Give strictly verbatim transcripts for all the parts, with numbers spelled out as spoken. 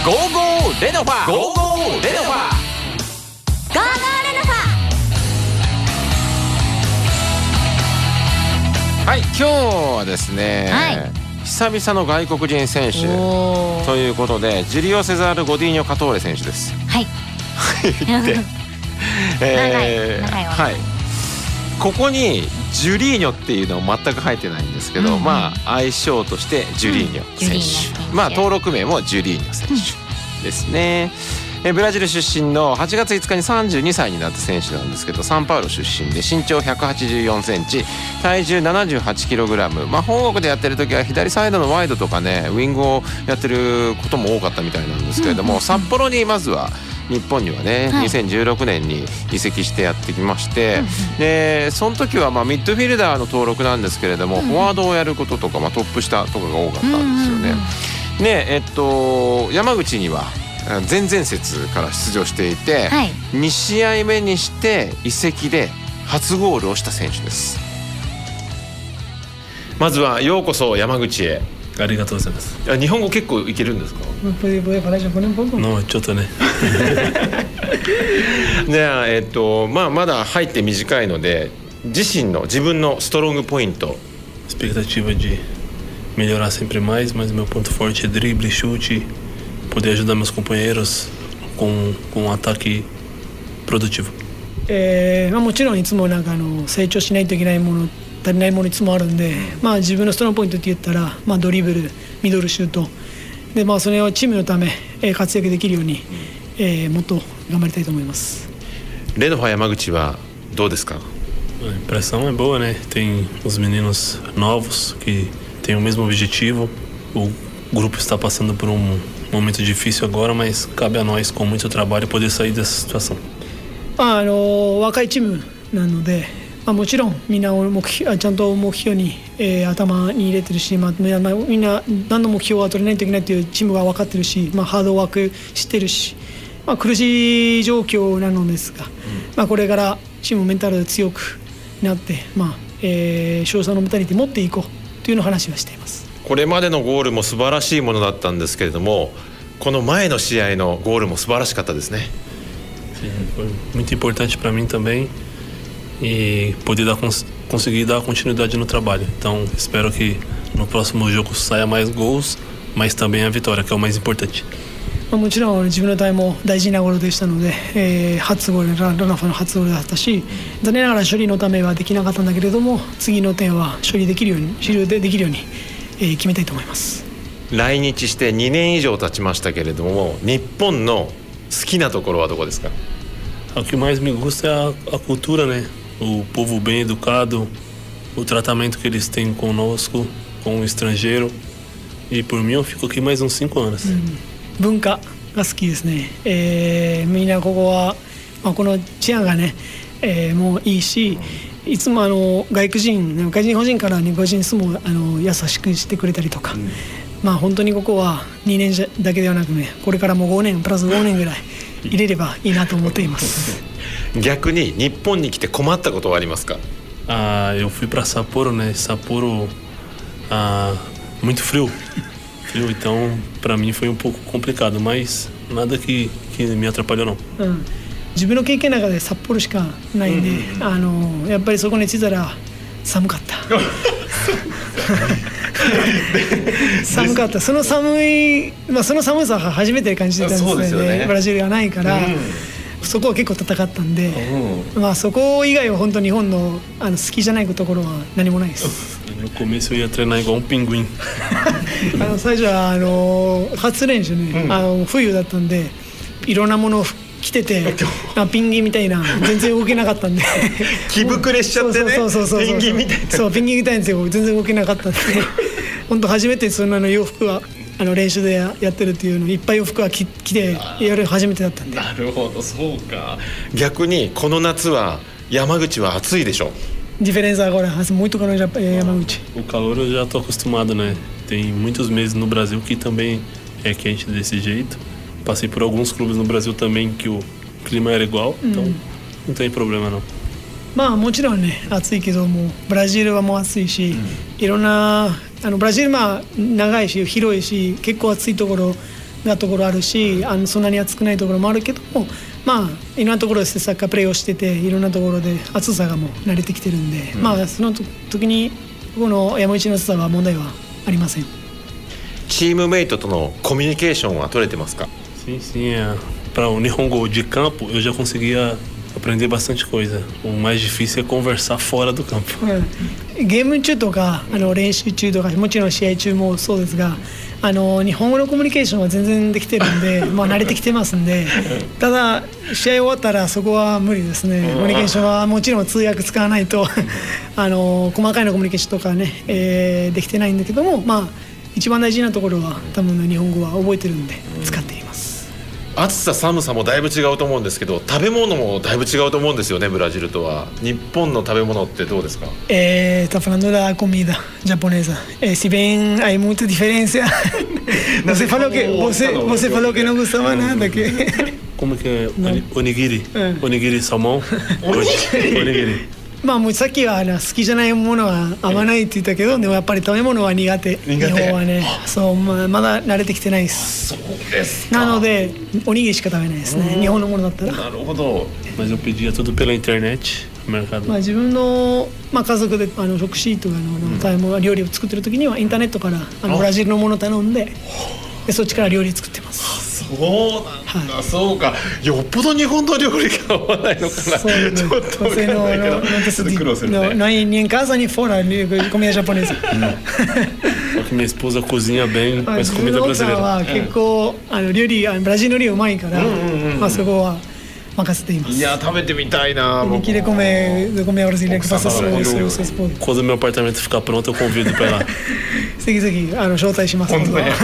ゴーゴーレノファゴーゴーレノファゴーゴーレノファ。はい、今日はですね、はい、久々の外国人選手ということでジュリオ・セザール・ゴディーニョ・カトーレ選手です。 はいでえー、長い長いわ、はい、ここにジュリーニョっていうのは全く入ってないんですけど、うんうん、まあ愛称としてジュリーニョ選手、うん、まあ登録名もジュリーニョ選手ですね、うん、えブラジル出身のはちがついつかにさんじゅうにさいになった選手なんですけど、サンパウロ出身で身長ひゃくはちじゅうよんセンチ、体重 ななじゅうはちキログラム、まあ本国でやってる時は左サイドのワイドとかねウィングをやってることも多かったみたいなんですけれども、うんうんうん、札幌にまずは日本にはね、はい、にせんじゅうろくねんに移籍してやってきまして、うんうん、でその時はまあミッドフィルダーの登録なんですけれども、うんうん、フォワードをやることとか、まあ、トップ下とかが多かったんですよね、うんうんうん、でえっと山口には前々節から出場していて、はい、にしあいめにして移籍で初ゴールをした選手です。まずはようこそ山口へ。 ありがとうございます。 日本語結構いけるんですか？ のちょっとね。 じゃあ、えっとまあ、まだ入って短いので自身の自分のストロングポイント。 Expectativa de melhorar sempre mais, mas meu ponto forte é drible, chute, poder ajudar meus companheiros com com um ataque produtivo。 えーまあ、もちろんいつもなんかあの成長しないといけないもの足りないものいつもあるんで、まあ、自分のストロングポイントって言ったら、まあ、ドリブル、ミドルシュートで、まあ、それをチームのため、えー、活躍できるように、えー、もっと頑張りたいと思います。 レノファ山口はどうですか？ A impressão é boa, né? Tem os meninos novos que têm o mesmo objetivo. O grupo está passando por um momento difícil agora, mas cabe a nós com muito trabalho poder sair dessa situação。 まあ、あの若いチームなので、まあ、もちろんみんな目標ちゃんと目標に、えー、頭に入れてるし、まあ、みんな何の目標は取れないといけないというチームが分かってるし、まあ、ハードワークしてるし、まあ、苦しい状況なのですが、うんまあ、これからチームメンタルで強くなって、まあえー、勝者のメンタリティ持っていこうというの話はしています。 これまでのゴールも素晴らしいものだったんですけれども、この前の試合のゴールも素晴らしかったですね。 Foi muito importante para mim também e poder dar, conseguir dar continuidade no trabalho. Então espero que no próximo jogo saia mais gols, mas também a vitória, que é o mais importante。 もちろん自分のタイムも大事なゴールでしたので、えー、初ゴールラナファの初ゴールだったし、残念ながら処理のためはできなかったんだけれども、次の点は処理できるように処理できるように、えー、決めたいと思います。 来日してにねん以上経ちましたけれども、日本の好きなところはどこですか？ O que mais me gusta é a, a cultura, né? O povo bem educado, o tratamento que eles têm conosco, com o estrangeiro. E por mim eu fico aqui mais uns cinco anos。うん、 文化が好きですね。えー、みんなここは、まあ、この治安がね、えー、もういいし、いつもあの外国人、外人個人から日本人に住むあの優しくしてくれたりとか、うん、まあ本当にここはにねんだけではなくね、これからもごねんプラスごねんぐらい入れればいいなと思っています。 逆に日本に来て困ったことはありますか？ Ah, eu fui para Sapporo, né? Sapporo, ah, muito frio, frio. Então, para mim foi um pouco complicado, mas nada que que me atrapalhou não。うん、 自分の経験の中で札幌しかないんで、うん、あのやっぱりそこに着いたら寒かった。寒かった。その寒い、まあその寒さが初めて感じてたんですね。そうですよね。ブラジルがないから、うん、そこは結構戦ったんで、うん、まあそこ以外は本当日本のあの好きじゃないところは何もないです。 No começo eu ia treinar igual um pinguim。 あの最初はあの初練習ね、うん、あの冬だったんで、いろんなものを着ててピンギンみたいな全然動けなかったんで着膨れしちゃってね、 ピンギンみたいな、そうピンギンみたいなんですよ。全然動けなかったんで本当初めてそんなの洋服はあの練習でやってるっていうのいっぱい洋服は着てやる初めてだったんで。 なるほど、そうか。逆にこの夏は山口は暑いでしょ。 Diferença agora muito calor em Yamaguchi. O calor eu já estou acostumado, né? Tem muitos meses no Brasil que também é quente desse jeito. Passei por alguns clubes no Brasil também que o clima era igual, então hum. não tem problema não。 まあもちろんね暑いけどもブラジルはもう暑いし、うん、いろんなあのブラジルまあ長いし広いし結構暑いところなところあるし、あのそんなに暑くないところもあるけども、まあいろんなところでサッカープレーをしてて、いろんなところで暑さがもう慣れてきてるんで、うん、まあその時にこの山口の暑さは問題はありません。 チームメイトとのコミュニケーションは取れてますか？ Sim, sim. É. Para o Nihongo de campo, eu já conseguia aprender bastante coisa. O mais difícil é conversar fora do campo. うん、ゲーム中とかあの練習中とか、もちろん試合中もそうですが、あの日本語のコミュニケーションは全然できてるんで、まあ慣れてきてますんで、ただ試合終わったらそこは無理ですね。コミュニケーションはもちろん通訳使わないとあの細かいのコミュニケーションとかね、えー、できてないんだけども、まあ一番大事なところは多分日本語は覚えてるんで使っています。 暑さ寒さもだいぶ違うと思うんですけど、食べ物もだいぶ違うと思うんですよね、ブラジルとは。日本の食べ物ってどうですか？ Eh, está falando da comida japonesa. Eh, si ven, hay mucha diferencia. Você falou que você você falou que não gostava nada que. Como que é onigiri? Onigiri salmão? Onigiri. まあもうさっきは好きじゃないものは合わないって言ったけど、でもやっぱり食べ物は苦手。日本はね、そう、まあ、まだ慣れてきてないです。 そうですか。 なのでおにぎりしか食べないですね、日本のものだったら。 なるほど。 Mas eu pedia tudo pela internet, mercado. まあ自分のまあ家族であの食事とかの食べ物料理を作ってる時にはインターネットからあのブラジルのものを頼んで、でそっちから料理作ってます。 そうなんだ、はい、そうか。よっぽど日本の料理が合わないのかな。 そうね、 ちょっと分かんないけど、ちょっと苦労するね。 No, no hay ni en casa ni fuera comida japonesa. Minha esposa cozinha bem, mas comida brasileira. 自分の奥さんは結構あの料理、ブラジル料理うまいから、まあそこは任せています。 いや食べてみたいな。 Me quiere comer comer brasileira que passa sua esposa. Quando meu apartamento ficar pronto, eu convido para lá. ぜひぜひあの招待します。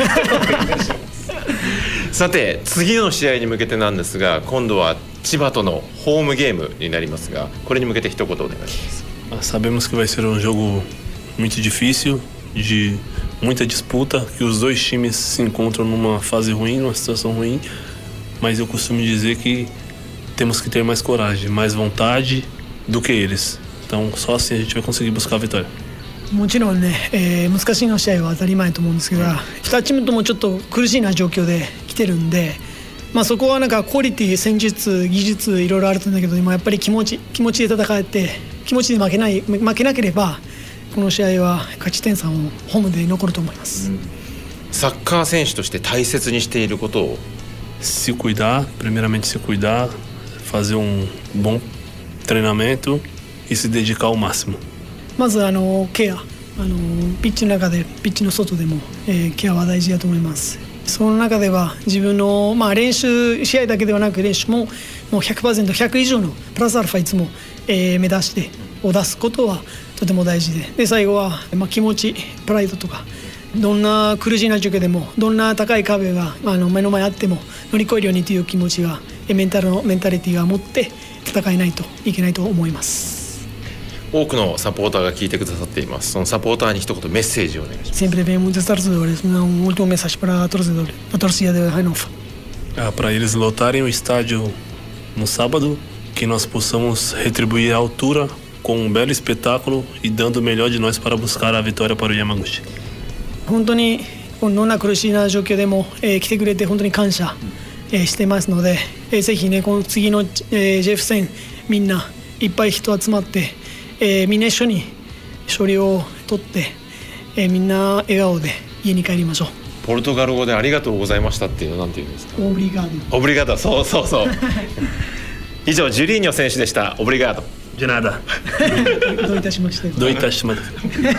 さて次の試合に向けてなんですが、今度は千葉とのホームゲームになりますが、これに向けて一言お願いします。 Sabemos que vai ser um jogo muito difícil, de muita disputa, que os dois times se encontram numa fase ruim, numa situação ruim, mas eu costumo dizer que temos que ter mais coragem, mais vontade do que eles. Então só assim a gente vai conseguir buscar a vitória. もちろんね、えー、難しいの試合は当たり前と思うんですけど、ふたチームともちょっと苦しいな状況で来てるんで、まあ、そこはなんかクオリティ、戦術、技術いろいろあるんだけど、今やっぱり気持ち気持ちで戦って気持ちで負けない負けなければこの試合は勝ち点さんをホームで残ると思います、うん、 サッカー選手として大切にしていることを。 Se cuidar, primeiramente se cuidar, fazer um bom treinamento e se dedicar ao máximo. まずあのケア、あのピッチの中でピッチの外でも、えー、ケアは大事だと思います。その中では自分の、まあ、練習試合だけではなく練習ももう ひゃくパーセント、ひゃく 以上のプラスアルファいつも、えー、目指してを出すことはとても大事で、で最後は、まあ、気持ち、プライドとか、どんな苦しいな状況でもどんな高い壁があの目の前あっても乗り越えるようにという気持ちがメンタルのメンタリティーが持って戦えないといけないと思います。 多くのサポーターが聞いてくださっています。そのサポーターに一言メッセージをお願いします。 Sempre vem muitos torcedores, um último mensagem para a torcedor, a torcida de Hannover. Ah, para eles lotarem o estádio no sábado, que nós possamos retribuir a altura com um belo espetáculo e dando o melhor de nós para buscar a vitória para o Yamaguchi. 本当にどんな苦しいな状況でも、えー、来てくれて本当に感謝、えー、してますので、えー、ぜひねこの次の、えー、ジェフ戦みんないっぱい人集まって。えー、みんな一緒に勝利を取って、えー、みんな笑顔で家に帰りましょう。 ポルトガル語でありがとうございましたっていうのは何て言うんですか？ オブリガード。 オブリガード、そうそうそう以上ジュリーニョ選手でした。オブリガード。 じゃなだどういたしまして。 どういたしまして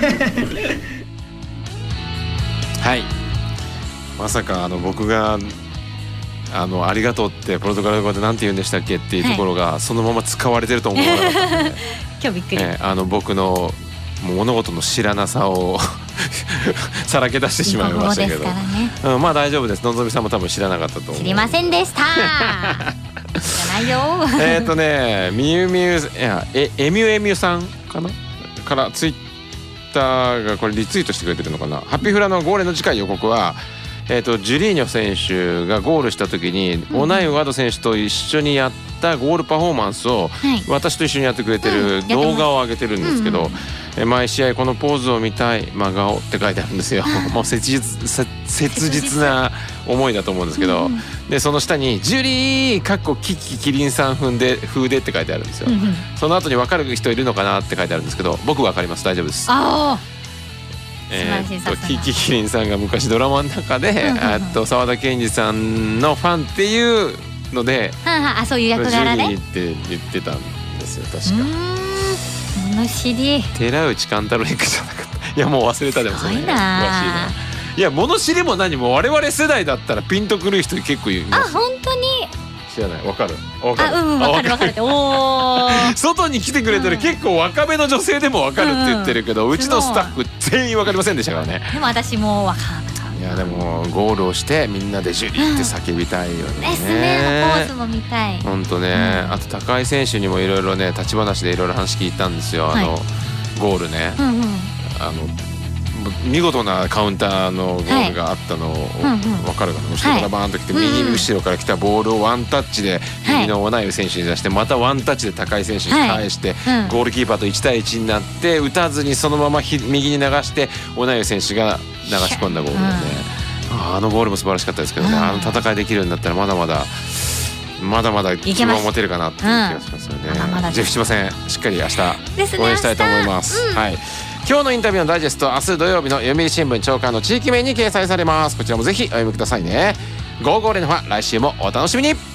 はい、まさかあの僕があのありがとうってポルトガル語で何て言うんでしたっけっていうところが、はい、そのまま使われてると思わなかったので今日びっくり、 えー、あの僕の物事の知らなさをさらけ出してしまいましたけど、ね、うん、まあ大丈夫です。のぞみさんも多分知らなかったと思う。 知りませんでした知らないよえっとねみゆみゆいやええみゅえみゅさんかなからツイッターがこれリツイートしてくれてるのかな。ハッピーフラのゴーレの次回予告はえー、とジュリーニョ選手がゴールした時に、うん、オナイウ・ワド選手と一緒にやったゴールパフォーマンスを、はい、私と一緒にやってくれてる動画を上げてるんですけど、うんうん、毎試合このポーズを見たい真顔って書いてあるんですよもう切実、切実な思いだと思うんですけど、うん、でその下にジュリーかっこキキキリンさん風で風でって書いてあるんですよ、うんうん、その後に分かる人いるのかなって書いてあるんですけど、僕分かります、大丈夫です。 あえー、とキキキリンさんが昔ドラマの中で、うんうんうん、と澤田研二さんのファンっていうので、 はあはあ、そういう役柄でジュリーって言ってたんですよ確か。 うーん、物知り。 寺内貫太郎役じゃなかった。いやもう忘れた。でもそれすごいな。詳しいな。 いや物知りも何も我々世代だったらピンとくる人結構います。 あ、本当に知らない。わかる。わかる。 あ、うん、わかるわかるって。おー外に来てくれてる、うん、結構若めの女性でもわかるって言ってるけど、うん、うちのスタッフ全員わかりませんでしたからね。 でも私もわかんなかった。 いやでもゴールをしてみんなでジュリーって叫びたいよね。 うん、ですね。ポーズも見たい。 本当ね、うん。あと高井選手にもいろいろね、立ち話でいろいろ話聞いたんですよ。はい、あのゴールね。うんうん、あの見事なカウンターのゴールがあったのを、はい、分かるかな、後ろからバーンと来て、はい、右後ろから来たボールをワンタッチで右のオナイウ選手に出して、またワンタッチで高井選手に返して、はいうん、ゴールキーパーといち対いちになって打たずにそのまま右に流してオナイウ選手が流し込んだゴールでね、うん、あのゴールも素晴らしかったですけどね、うん、あの戦いできるようになったらまだまだまだまだ希望を持てるかなっていう気がしますよね。うん、まだジェフ千葉戦しっかり明日応援したいと思います。はい、今日のインタビューのダイジェスト、明日土曜日の読売新聞朝刊の地域面に掲載されます。こちらもぜひお読みくださいね。ゴーゴー連覇、来週もお楽しみに。